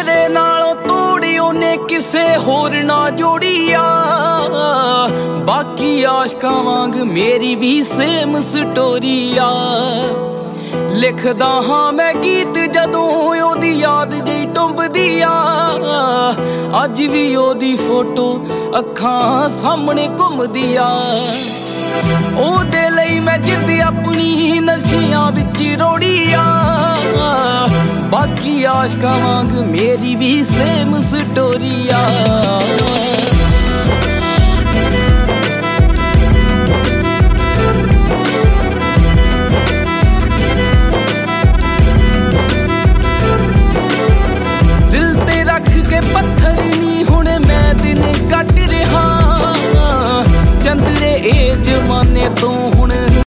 तेरे नालों तोड़ी ओने किसे होर ना जोड़ी आ। बाकी आशकां वांग मेरी भी सेम स्टोरी आ। लिखदा हाँ मैं गीत जदों ओदी याद जही टुंबदी आ। अज भी ओदी फोटो अखां सामने घुमदी आ। ओदे लई मैं जिंद अपनी नशियां विच रोड़ी आ। बाकी आशकां वांग मेरी भी सेम स्टोरी आ। दिल ते रख के पत्थर नी हुण मैं दिन कट रहा। चंदरे ए जमाने तो हुण